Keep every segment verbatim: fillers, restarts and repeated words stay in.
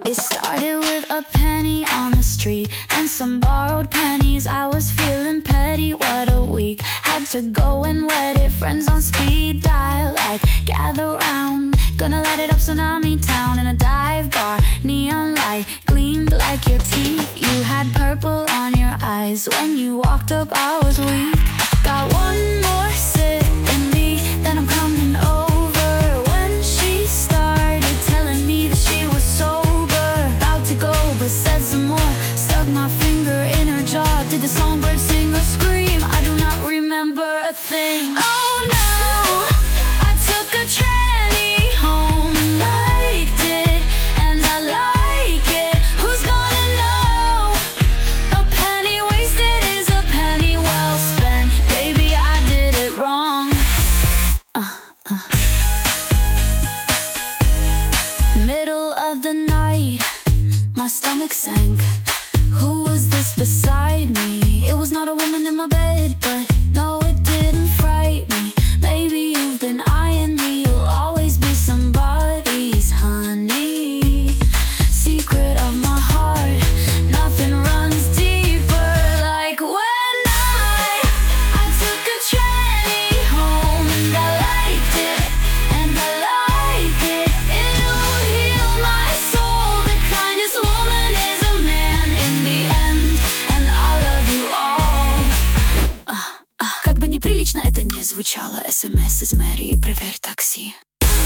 It started with a penny on the street and some borrowed pennies. I was feeling petty, what a week. Had to go and wet it, friends on speed dial, like gather round. Gonna light it up, Tsunami Town. In a dive bar, neon light gleamed like your teeth. You had purple on your eyes when you walked up, I was weak. Got one more sip in me, then I'm coming over. When she started telling me that she was sober, about to go but said some more. Stuck my finger in her jaw. Did the songbird sing or scream? I do not remember a thing. Oh no, I took a tranny home and liked it, and I like it. Who's gonna know? A penny wasted is a penny well spent. Baby, I did it wrong. uh, uh. Middle of the night, my stomach sank. Who was this beside me? It was not a woman in my bed, but no, it didn't fright me. Maybe you've been eyeing me, you'll always be somebody's honey. Secret of my heart, nothing runs deeper. Like when I, I took a tranny home and I liked it, and I like it. It'll heal my soul. The kindest woman is a man in the end, and I love you all. Ah, ah. Как бы неприлично это не звучало, СМС из мэрии, проверь такси.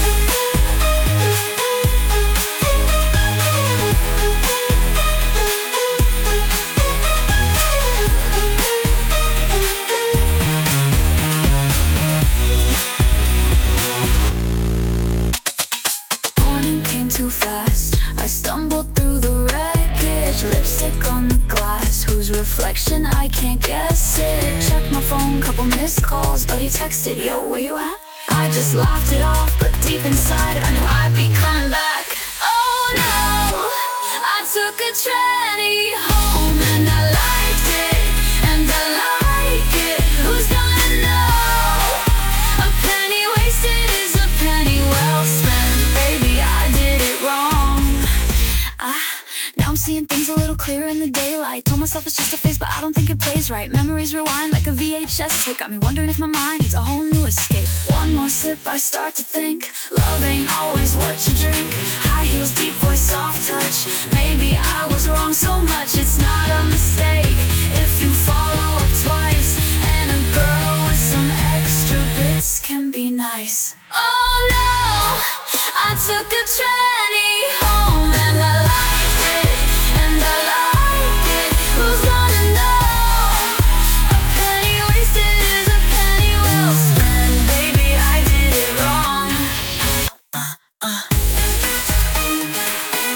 Morning came too fast. I stumbled through the wreckage, lipstick on the glass, whose reflection I can't guess it. Checked my phone, couple missed calls, but he texted, yo, where you at? I just laughed it off, but deep inside I knew I'd be coming back. Oh no, I took a tranny home and I liked it, and I like it. Who's gonna know? A penny wasted is a penny well spent. Baby, I did it wrong. Ah, now I'm seeing things a little clearer in the daylight. Told myself it's just a phase, but I don't think it plays right. Memories rewind like a V H S tape. Got me wondering if my mind needs a whole new escape. One more sip, I start to think love ain't always what you drink. High heels, deep voice, soft touch. Maybe I was wrong so much, it's not a mistake if you follow up twice. And a girl with some extra bits can be nice. Oh no, I took a trip.